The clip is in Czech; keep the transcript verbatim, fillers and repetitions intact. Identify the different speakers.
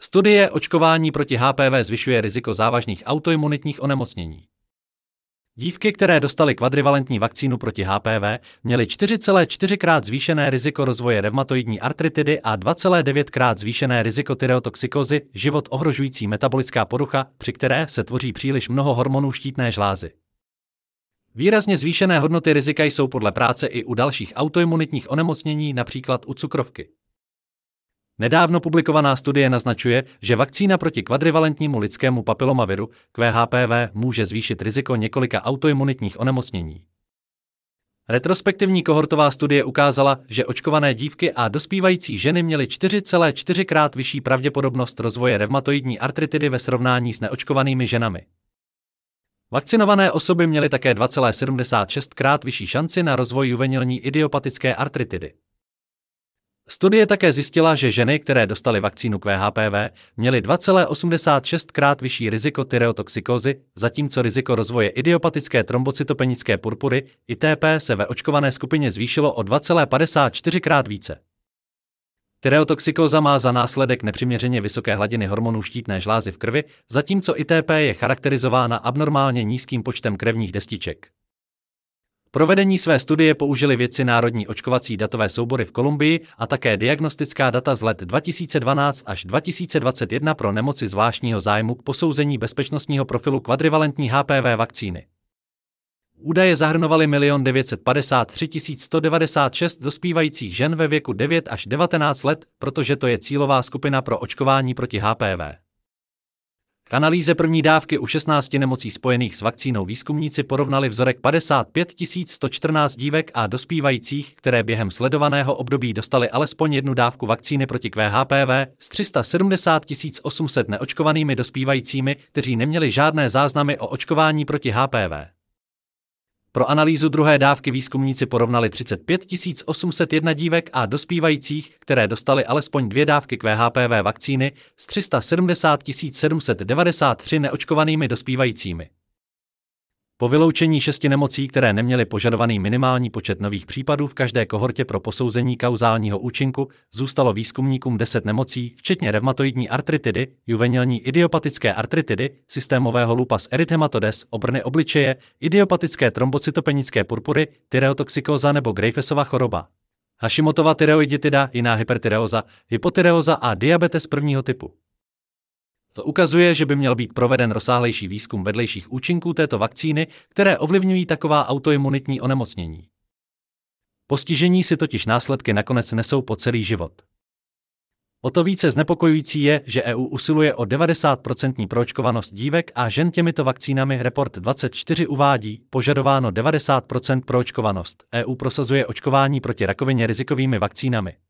Speaker 1: Studie očkování proti H P V zvyšuje riziko závažných autoimunitních onemocnění. Dívky, které dostaly kvadrivalentní vakcínu proti H P V, měly čtyři celé čtyři krát zvýšené riziko rozvoje revmatoidní artritidy a dva celé devět krát zvýšené riziko tyreotoxikózy, život ohrožující metabolická porucha, při které se tvoří příliš mnoho hormonů štítné žlázy. Výrazně zvýšené hodnoty rizika jsou podle práce i u dalších autoimunitních onemocnění, například u cukrovky. Nedávno publikovaná studie naznačuje, že vakcína proti kvadrivalentnímu lidskému papilomaviru Q H P V může zvýšit riziko několika autoimunitních onemocnění. Retrospektivní kohortová studie ukázala, že očkované dívky a dospívající ženy měly čtyři celé čtyři krát vyšší pravděpodobnost rozvoje revmatoidní artritidy ve srovnání s neočkovanými ženami. Vakcinované osoby měly také dva celé sedmdesát šest krát vyšší šanci na rozvoj juvenilní idiopatické artritidy. Studie také zjistila, že ženy, které dostaly vakcínu Q H P V, měly dva celé osmdesát šest krát vyšší riziko tyreotoxikózy, zatímco riziko rozvoje idiopatické trombocytopenické purpury I T P se ve očkované skupině zvýšilo o dva celé padesát čtyři krát více. Tyreotoxikóza má za následek nepřiměřeně vysoké hladiny hormonů štítné žlázy v krvi, zatímco I T P je charakterizována abnormálně nízkým počtem krevních destiček. Provedení své studie použili vědci Národní očkovací datové soubory v Kolumbii a také diagnostická data z let dva tisíce dvanáct až dva tisíce dvacet jedna pro nemoci zvláštního zájmu k posouzení bezpečnostního profilu kvadrivalentní H P V vakcíny. Údaje zahrnovaly milion devět set padesát tři tisíc sto devadesát šest dospívajících žen ve věku devět až devatenáct let, protože to je cílová skupina pro očkování proti H P V. K analýze první dávky u šestnácti nemocí spojených s vakcínou výzkumníci porovnali vzorek padesát pět tisíc sto čtrnáct dívek a dospívajících, které během sledovaného období dostali alespoň jednu dávku vakcíny proti Q H P V, s tři sta sedmdesát tisíc osm set neočkovanými dospívajícími, kteří neměli žádné záznamy o očkování proti H P V. Pro analýzu druhé dávky výzkumníci porovnali třicet pět tisíc osm set jedna dívek a dospívajících, které dostali alespoň dvě dávky Q H P V vakcíny, s tři sta sedmdesát tisíc sedm set devadesát tři neočkovanými dospívajícími. Po vyloučení šesti nemocí, které neměly požadovaný minimální počet nových případů v každé kohortě pro posouzení kauzálního účinku, zůstalo výzkumníkům deset nemocí, včetně revmatoidní artritidy, juvenilní idiopatické artritidy, systémového lupus erythematodes, obrny obličeje, idiopatické trombocytopenické purpury, tyreotoxikóza nebo Graefesova choroba, Hashimotova tyreoiditida, jiná hypertyreóza, hypotyreóza a diabetes prvního typu. To ukazuje, že by měl být proveden rozsáhlejší výzkum vedlejších účinků této vakcíny, které ovlivňují taková autoimunitní onemocnění. Postižení si totiž následky nakonec nesou po celý život. O to více znepokojující je, že E U usiluje o devadesát procent proočkovanost dívek a žen těmito vakcínami. Report dvacet čtyři uvádí, požadováno devadesát procent proočkovanost. E U prosazuje očkování proti rakovině rizikovými vakcínami.